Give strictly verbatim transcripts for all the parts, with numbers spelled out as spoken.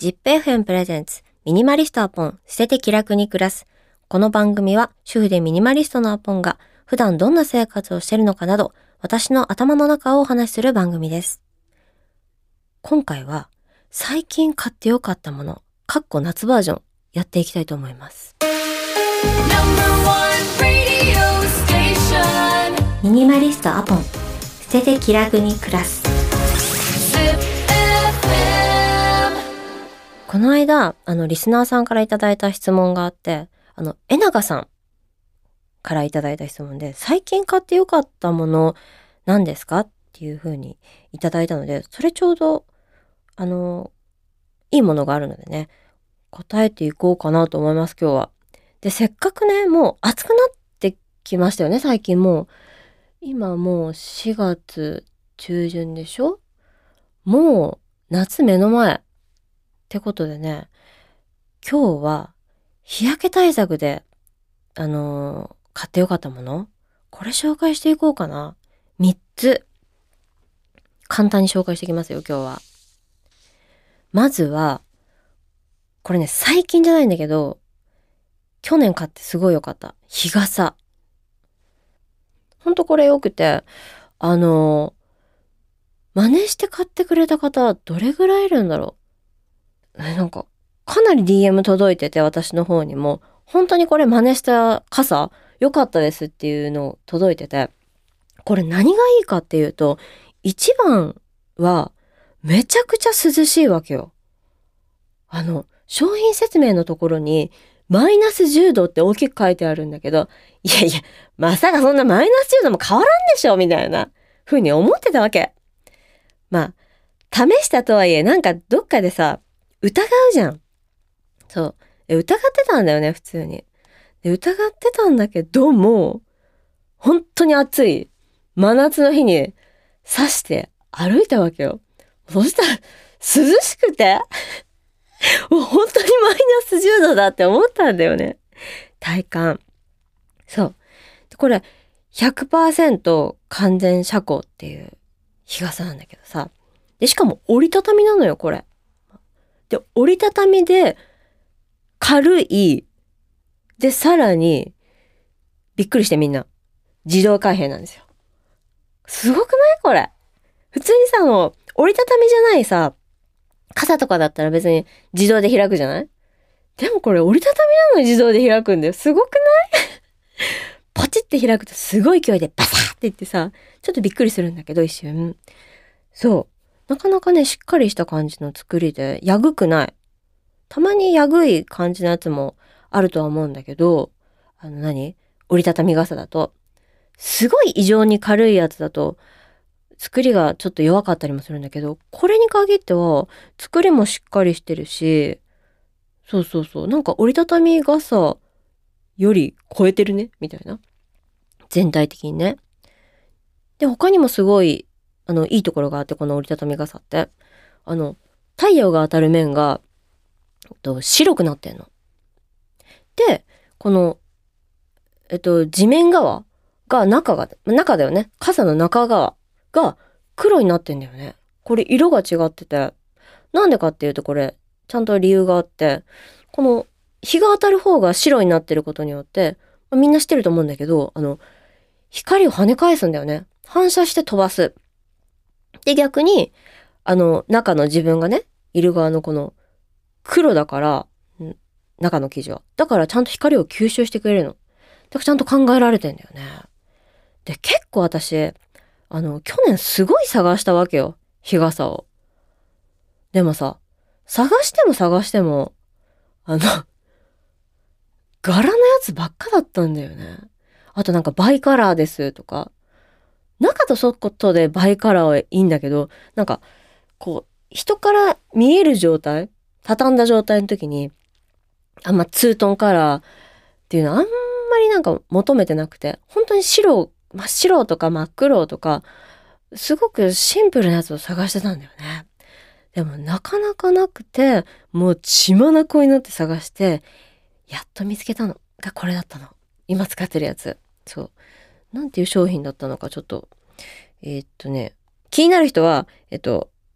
ジップ エフエム プレゼンツミニマリストアポン捨てて気楽に暮らす。この番組は主婦でミニマリストのアポンが普段どんな生活をしているのかなど、私の頭の中をお話しする番組です。今回は最近買ってよかったものかっこ夏バージョンやっていきたいと思います。ミニマリストアポン捨てて気楽に暮らす。この間、あの、リスナーさんからいただいた質問があって、あの、えながさんからいただいた質問で、最近買ってよかったもの何ですかっていう風にいただいたので、それちょうど、あの、いいものがあるのでね、答えていこうかなと思います、今日は。で、せっかくね、もう暑くなってきましたよね、最近もう。今もうしがつ中旬でしょ？もう夏目の前。ってことでね、今日は日焼け対策で、あのー、買ってよかったものこれ紹介していこうかな。みっつ。簡単に紹介していきますよ、今日は。まずは、これね、最近じゃないんだけど、去年買ってすごい良かった。日傘。ほんとこれ良くて、あのー、真似して買ってくれた方、どれぐらいいるんだろう。なんか、かなり ディーエム 届いてて、私の方にも、本当にこれ真似した傘、良かったですっていうの届いてて、これ何がいいかっていうと、一番は、めちゃくちゃ涼しいわけよ。あの、商品説明のところに、マイナスじゅうどって大きく書いてあるんだけど、いやいや、まさかそんなマイナスじゅうども変わらんでしょみたいな風に思ってたわけ。まあ、試したとはいえ、なんかどっかでさ、疑うじゃん。そう。疑ってたんだよね、普通に。で疑ってたんだけども、本当に暑い真夏の日に刺して歩いたわけよ。そしたら涼しくて、もう本当にマイナスじゅうどだって思ったんだよね。体感。そう。これ ひゃくパーセント 完全遮光っていう日傘なんだけどさ。で、しかも折りたたみなのよ、これ。で、折りたたみで、軽い、で、さらに、びっくりしてみんな、自動開閉なんですよ。すごくないこれ。普通にさ、あの、折りたたみじゃないさ、傘とかだったら別に自動で開くじゃない？でもこれ折りたたみなのに自動で開くんだよ。すごくないポチって開くとすごい勢いでバサーっていってさ、ちょっとびっくりするんだけど、一瞬。そう。なかなかね、しっかりした感じの作りで、やぐくない。たまにやぐい感じのやつもあるとは思うんだけど、あの何？折りたたみ傘だと。すごい異常に軽いやつだと、作りがちょっと弱かったりもするんだけど、これに限っては、作りもしっかりしてるし、そうそうそう、なんか折りたたみ傘より超えてるね、みたいな。全体的にね。で、他にもすごい、あの、いいところがあって、この折りたたみ傘って。あの、太陽が当たる面が、と白くなってんの。で、この、えっと、地面側が中が、中だよね。傘の中側が黒になってんだよね。これ色が違ってて。なんでかっていうとこれ、ちゃんと理由があって、この日が当たる方が白になってることによって、まあ、みんな知ってると思うんだけど、あの、光を跳ね返すんだよね。反射して飛ばす。で、逆に、あの、中の自分がね、いる側のこの黒だから、中の生地は。だからちゃんと光を吸収してくれるの。だからちゃんと考えられてんだよね。で、結構私、あの、去年すごい探したわけよ。日傘を。でもさ、探しても探しても、あの、柄のやつばっかだったんだよね。あとなんかバイカラーですとか。中と外でバイカラーはいいんだけど、なんか、こう、人から見える状態、畳んだ状態の時に、あんまツートンカラーっていうのはあんまりなんか求めてなくて、本当に白、真っ白とか真っ黒とか、すごくシンプルなやつを探してたんだよね。でもなかなかなくて、もう血眼になって探して、やっと見つけたのがこれだったの。今使ってるやつ。そう。なんていう商品だったのかちょっと、えー、っとね、気になる人は、えっと、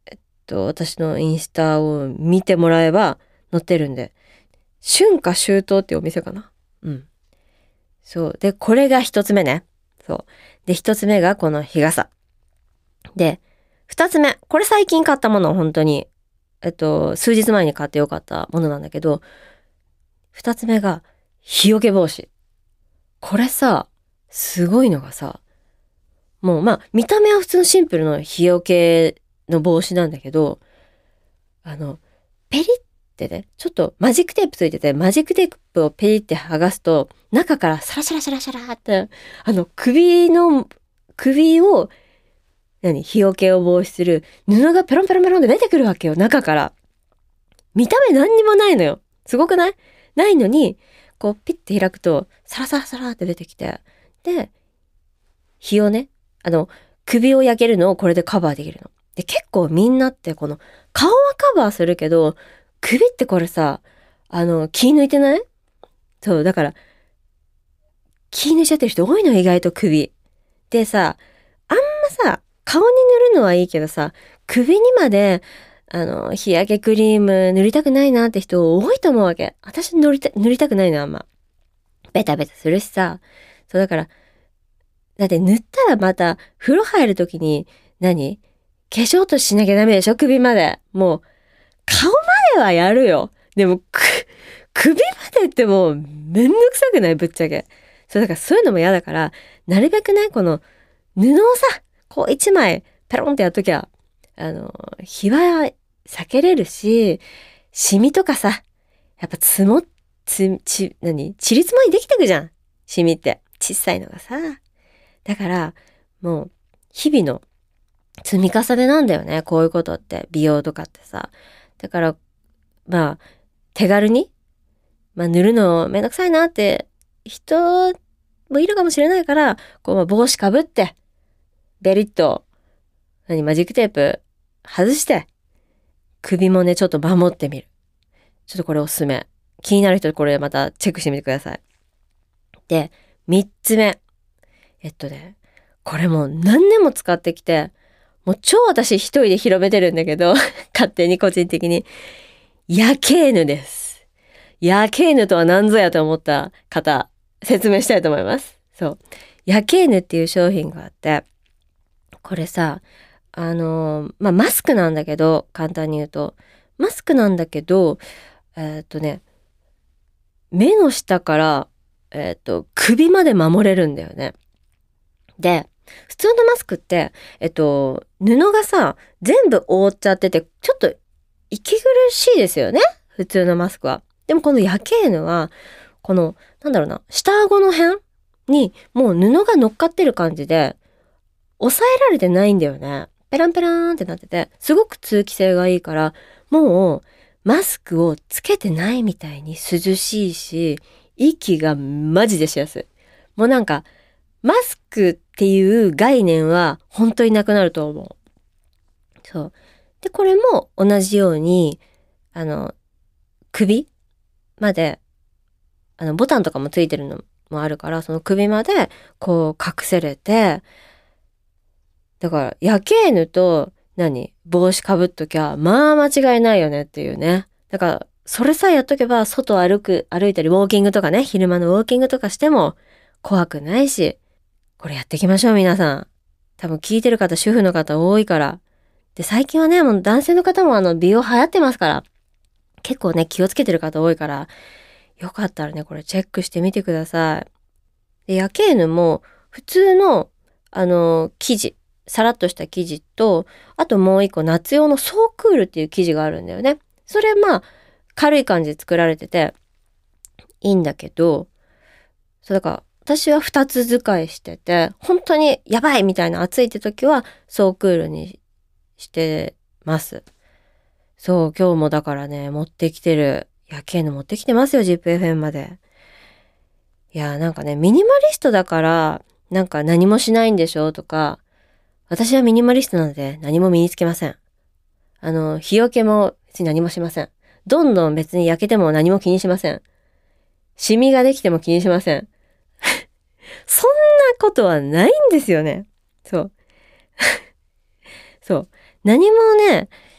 と、私のインスタを見てもらえば載ってるんで、春夏秋冬っていうお店かな。うん。そう。で、これが一つ目ね。そう。で、一つ目がこの日傘。で、二つ目。これ最近買ったもの、本当に。えっと、数日前に買ってよかったものなんだけど、二つ目が日よけ帽子。これさ、すごいのがさ、もうまあ、見た目は普通のシンプルの日よけの帽子なんだけど、あの、ペリってね、ちょっとマジックテープついてて、マジックテープをペリって剥がすと、中からサラシャラシャラシャラって、あの、首の、首を、何日よけを防止する布がペロンペロンペロンって出てくるわけよ、中から。見た目何にもないのよ。すごくない？ないのに、こう、ピッて開くと、サラサラサラって出てきて、で、日をね、あの、首を焼けるのをこれでカバーできるの。で、結構みんなってこの、顔はカバーするけど、首ってこれさ、あの、気抜いてない？そう、だから、気抜いちゃってる人多いの意外と首。でさ、あんまさ、顔に塗るのはいいけどさ、首にまで、あの、日焼けクリーム塗りたくないなって人多いと思うわけ。私塗りた、塗りたくないのあんま。ベタベタするしさ。そうだから、だって塗ったらまた風呂入るときに何化粧落とししなきゃダメでしょ首まで。もう、顔まではやるよ。でも、く、首までってもうめんどくさくないぶっちゃけ。そう、だからそういうのも嫌だから、なるべくね、この布をさ、こう一枚ペロンってやっときゃ、あの、日は避けれるし、シミとかさ、やっぱ積も、つ、ち、何ちりつもりできてくじゃん。シミって。小さいのがさ。だから、もう、日々の積み重ねなんだよね。こういうことって。美容とかってさ。だから、まあ、手軽に、まあ、塗るのめんどくさいなって人もいるかもしれないから、こう、まあ、帽子かぶって、ベリッと、何、マジックテープ外して、首もね、ちょっと守ってみる。ちょっとこれおすすめ。気になる人これまたチェックしてみてください。で、三つ目。えっとね、これもう何年も使ってきて、もう超私一人で広めてるんだけど、勝手に個人的に。夜景犬です。夜景犬とは何ぞやと思った方、説明したいと思います。そう。夜景犬っていう商品があって、これさ、あのー、まあ、マスクなんだけど、簡単に言うと。マスクなんだけど、えーっとね、目の下から、えーっと、首まで守れるんだよね。で、普通のマスクって、えっと、布がさ、全部覆っちゃってて、ちょっと息苦しいですよね。普通のマスクは。でもこの夜景犬は、この、なんだろうな、下顎の辺にもう布が乗っかってる感じで、抑えられてないんだよね。ペランペラーンってなってて、すごく通気性がいいから、もう、マスクをつけてないみたいに涼しいし、息がマジでしやすい。もうなんか、マスクっていう概念は本当になくなると思う。そう。で、これも同じように、あの、首まで、あの、ボタンとかもついてるのもあるから、その首までこう隠せれて、だから、夜景犬と何帽子かぶっときゃ、まあ間違いないよねっていうね。だから、それさえやっとけば、外歩く、歩いたり、ウォーキングとかね、昼間のウォーキングとかしても怖くないし、これやっていきましょう、皆さん。多分聞いてる方、主婦の方多いから。で、最近はね、もう男性の方もあの、美容流行ってますから。結構ね、気をつけてる方多いから、よかったらね、これチェックしてみてください。で、夜景犬も、普通の、あの、生地、さらっとした生地と、あともう一個、夏用のソークールっていう生地があるんだよね。それ、まあ、軽い感じで作られてて、いいんだけど、そうだから、私は二つ使いしてて、本当にやばいみたいな暑いって時は、ソークールにしてます。そう、今日もだからね、持ってきてる。夜景の持ってきてますよ、ジップエフエム まで。いや、なんかね、ミニマリストだから、なんか何もしないんでしょとか、私はミニマリストなので何も身につけません。あの、日よけも別に何もしません。どんどん別に焼けても何も気にしません。シミができても気にしません。そんなことはないんですよね。そう。そう。何もね、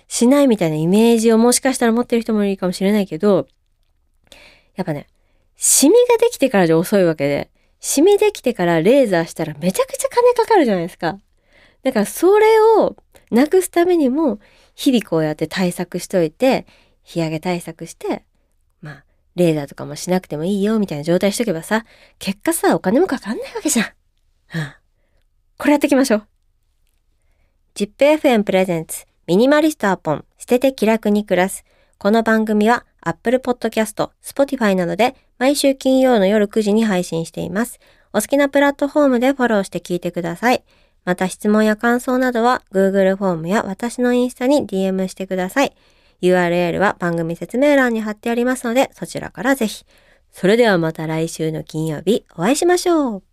しないみたいなイメージをもしかしたら持ってる人もいるかもしれないけど、やっぱね、シミができてからじゃ遅いわけで、シミできてからレーザーしたらめちゃくちゃ金かかるじゃないですか。だからそれをなくすためにも、日々こうやって対策しといて、日焼け対策して、まあ、レーザーとかもしなくてもいいよみたいな状態しとけばさ、結果さ、お金もかかんないわけじゃん。うん。これやっていきましょう。ジップエフエム プレゼンツミニマリストアポン捨てて気楽に暮らす。この番組は Apple Podcast、Spotify などで毎週金曜の夜くじに配信しています。お好きなプラットフォームでフォローして聞いてください。また質問や感想などは Google フォームや私のインスタに ディーエム してください。ユーアールエル は番組説明欄に貼ってありますのでそちらからぜひ。それではまた来週の金曜日お会いしましょう。